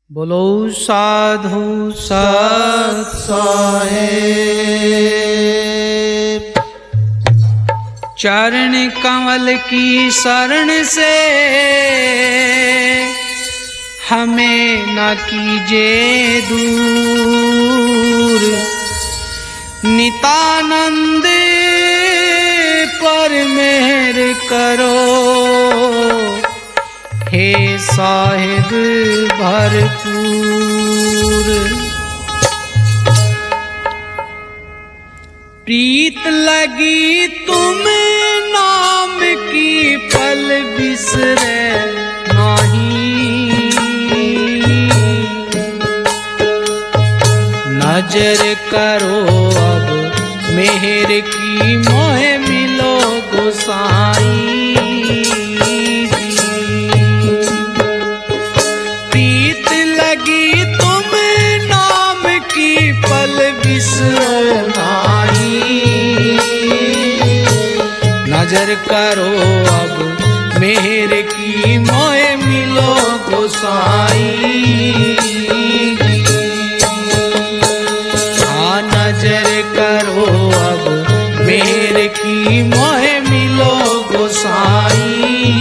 बोलो साधु सत साहेब। चरण कमल की शरण से हमें न कीजिए दूर, नितानंद पर मेहर करो हे साहिब भरपूर। प्रीत लगी तुम नाम की पल बिसरे नहीं, नजर करो अब मेहर की मोहे मिलो गोसाई। प्रीत लगी तुम नाम की पल बिसरो नहीं, नजर करो अब मेहर की मोहे मिलो गोसाई। हाँ नजर करो अब मेहर की मोहे मिलो गोसाई।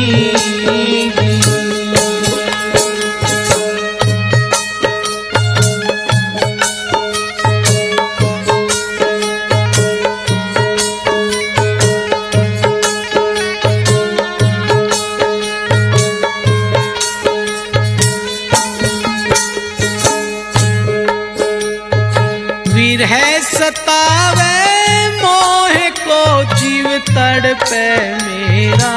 विरह सतावे मोह को जीव तड़पे मेरा,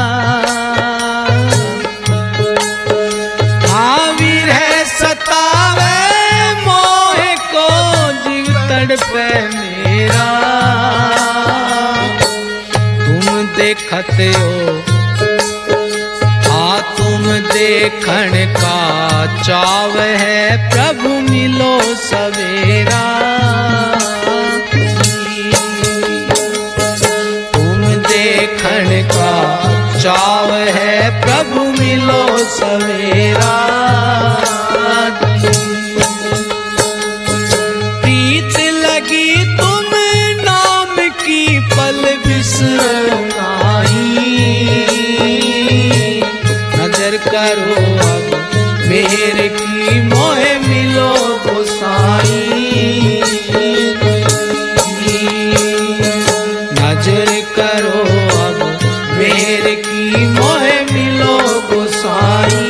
हाँ विरह सतावे मोह को जीव तड़पे मेरा। तुम देखते हो तुम देखण का चाव है, प्रभु मिलो सवेरा। तुम देखण का चाव है, प्रभु मिलो सवेरा। प्रीत लगी तुम नाम की पल बिसरो नहीं, नजर करो अब मेहर की मोहे मिलो गोसाई। नजर करो अब मेहर की मोहे मिलो गोसाई।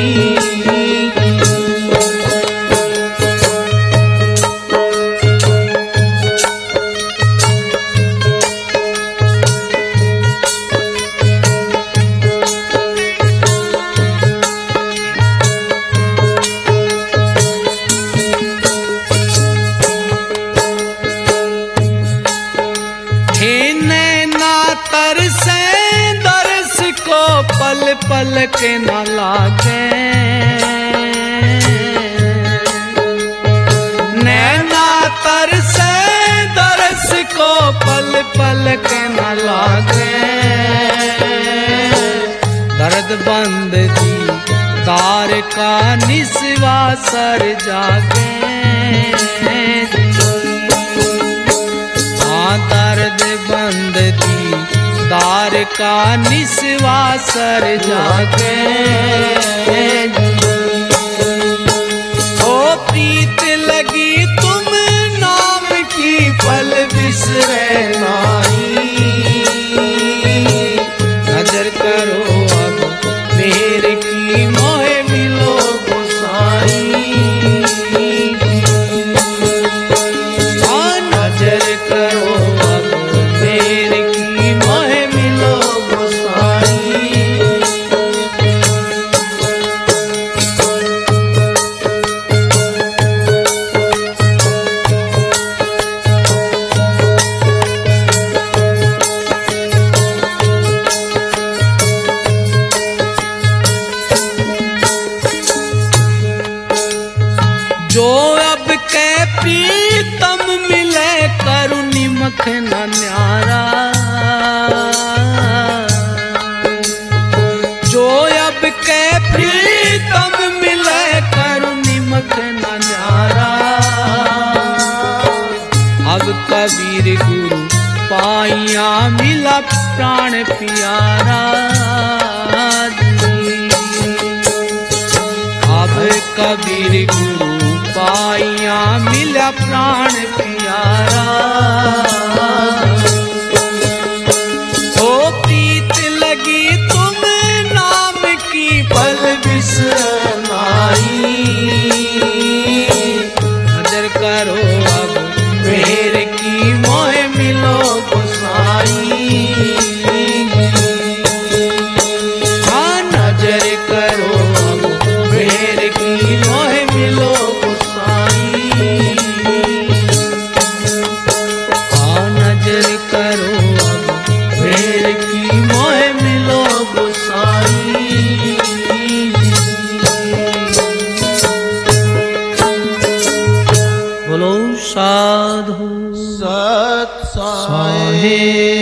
तरसे दरस को पल पल के न लागे, नैना तरसे दरस को पल पल के न लागे। दर्द बंद दी तार का निस्वा सर जागे, हाँ दर्द बंद दी दार का निस्वा सर जागे। ओ प्रीत लगी तुम नाम की पल बिसरे नहीं, नजर करो अब मेहर की मोहे मिलो गोसाई। हाँ नजर करो अब मेहर की मोहे मिलो गोसाई। जो अब के प्रीतम मिले करु निमख न न्यारा, जो अब के प्रीतम मिले करु प्राण प्यारा जी। अब कबीर गुरु पाइया मिला प्राण प्यारा। ओ प्रीत लगी तुम नाम की पल बिसनाई। नजर करो अब मेर की मोह मिलो गोसाई। हाँ नजर करो अब मेर की मोह मिलो गोसाई। हाँ नजर करो अब मेर की मोह मिलो गोसाई। बोलो साधु सत साहे।